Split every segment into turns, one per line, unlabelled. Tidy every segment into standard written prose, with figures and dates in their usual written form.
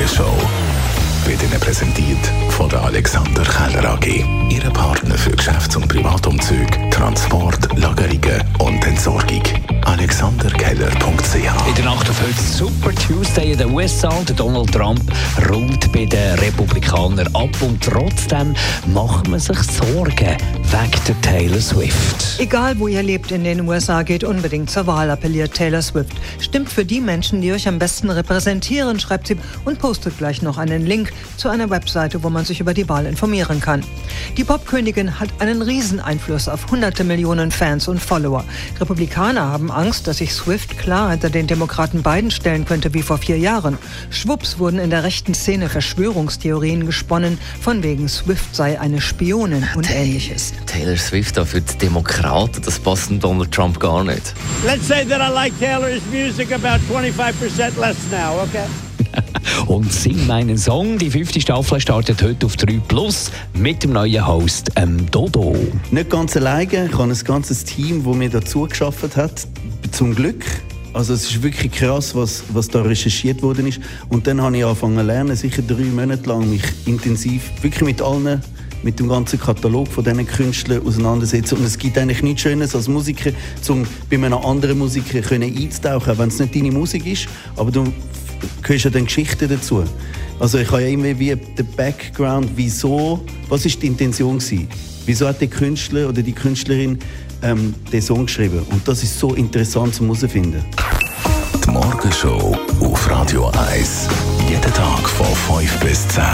Morgenshow wird Ihnen präsentiert von der Alexander Keller AG. Ihre Partner für Geschäfts- und Privatumzüge, Transport, Lagerungen und Entsorgung. AlexanderKeller.ch.
In der Nacht auf heute Super Tuesday in den USA. Der Donald Trump räumt bei den Republikanern ab und trotzdem macht man sich Sorgen wegen der Taylor Swift.
Egal, wo ihr lebt in den USA, geht unbedingt zur Wahl, appelliert Taylor Swift. Stimmt für die Menschen, die euch am besten repräsentieren, schreibt sie und postet gleich noch einen Link zu einer Webseite, wo man sich über die Wahl informieren kann. Die Popkönigin hat einen Rieseneinfluss auf hunderte Millionen Fans und Follower. Republikaner haben Angst, dass sich Swift klar hinter den Demokraten Biden stellen könnte wie vor 4 Jahren. Schwupps wurden in der rechten Szene Verschwörungstheorien gesponnen, von wegen Swift sei eine Spionin und Ähnliches.
Taylor Swift für die Demokraten, das passt Donald Trump gar nicht.
Let's say that I like Taylor's music about 25% less now, okay?
Und Sing meinen Song, die 5. Staffel startet heute auf 3+ mit dem neuen Host Dodo.
Nicht ganz alleine, ich habe ein ganzes Team, das mir dazu geschafft hat, zum Glück. Also es ist wirklich krass, was da recherchiert worden ist. Und dann habe ich angefangen zu lernen, sicher 3 Monate lang mich intensiv wirklich mit dem ganzen Katalog von diesen Künstlern auseinandersetzen. Und es gibt eigentlich nichts Schönes als Musiker, um bei einem anderen Musiker einzutauchen, auch wenn es nicht deine Musik ist, aber du hörst ja dann Geschichten dazu. Also ich habe ja immer wie den Background, was ist die Intention gewesen? Wieso hat der Künstler oder die Künstlerin den Song geschrieben? Und das ist so interessant zum herausfinden.
Die Morgenshow auf Radio 1. Jeden Tag von 5 bis 10.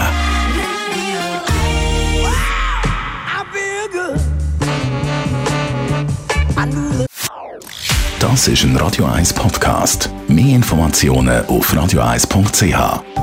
Das ist ein Radio 1 Podcast. Mehr Informationen auf radio1.ch.